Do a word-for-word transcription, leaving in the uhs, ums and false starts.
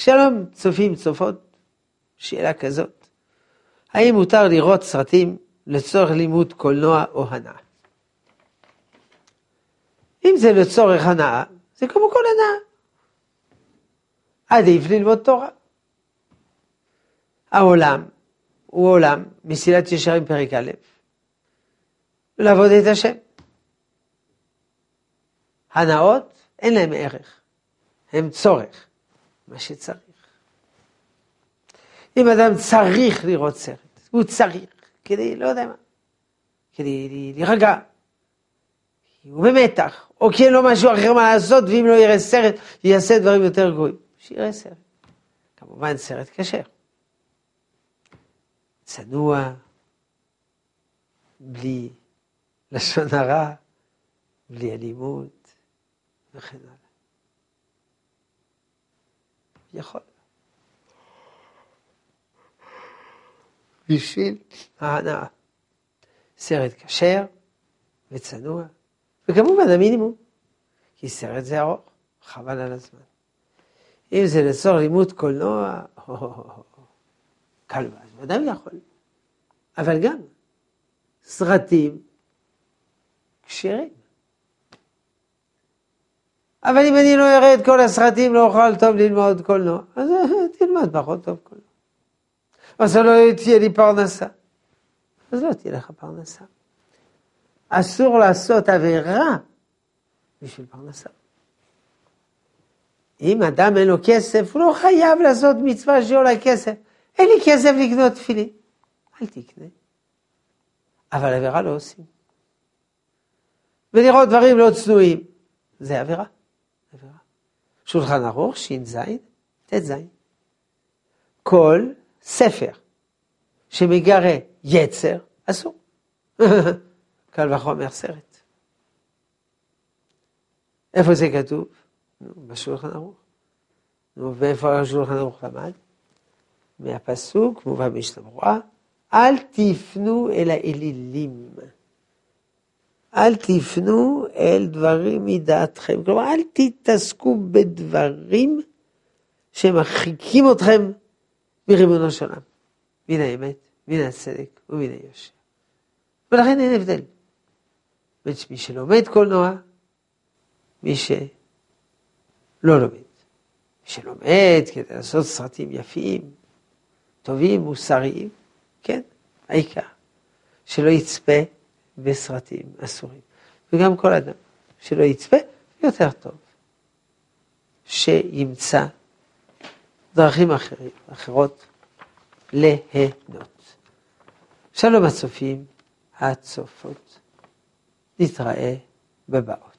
שלום צופים צופות, שאלה כזאת. האם מותר לראות סרטים לצורך לימוד קולנוע או הנאה? אם זה לצורך הנאה, זה כמו כל הנאה. עדיף ללמוד תורה. העולם הוא עולם, מסילת ישרים פרק א', לעבוד את השם. הנאות אין להם ערך, הם צורך, מה שצריך. אם אדם צריך לראות סרט, הוא צריך, כדי, לא יודע מה, כדי להירגע, הוא במתח, או כי אין לו משהו אחר מה לעשות, ואם לא יראה סרט, יעשה דברים יותר גרועים. שיראה סרט. כמובן סרט כשר. צנוע, בלי לשון הרע, בלי אלימות, וכן הלאה. יכול. בשביל ההנאה. סרט כשר וצנוע, וכמובן המינימום, כי סרט זה ארוך, חבל על הזמן. אם זה לצורך לימוד קולנוע, קל ואז, אדם יכול. אבל גם סרטים כשרים. אבל אם אני לא אראה את כל הסרטים, לא אוכל טוב ללמוד קולנוע, אז תלמד פחות טוב קולנוע. אז לא תהיה לי פרנסה. אז לא תהיה לך פרנסה. אסור לעשות עבירה בשביל פרנסה. אם אדם אין לו כסף, הוא לא חייב לעשות מצווה שעולה כסף. אין לי כסף לקנות תפילין. אל תקנה. אבל עבירה לא עושים. ולראות דברים לא צנועים, זה עבירה. עבירה. שולחן ערוך, שין זין, תת זין. כל ספר שמגרה יצר, אסור. קל וחומר סרט. איפה זה כתוב? בשולחן ערוך. נו, ואיפה השולחן ערוך למד? מהפסוק, מובא משנה ברורה, אל תפנו אל האלילים. אל תפנו אל דברים מדעתכם. כלומר, אל תתעסקו בדברים שמרחיקים אתכם מריבונו של עולם. מן האמת, מן הצדק ומן היושר. ולכן אין הבדל. מי שלומד קולנוע, מי שלא לומד. מי שלומד כדי לעשות סרטים יפים, טובים, מוסריים, כן, העיקר. שלא יצפה בסרטים אסורים. וגם כל אדם שלא יצפה, יותר טוב. שימצא דרכים אחרים, אחרות להנות. שלום הצופים, הצופות. נתראה בבאות.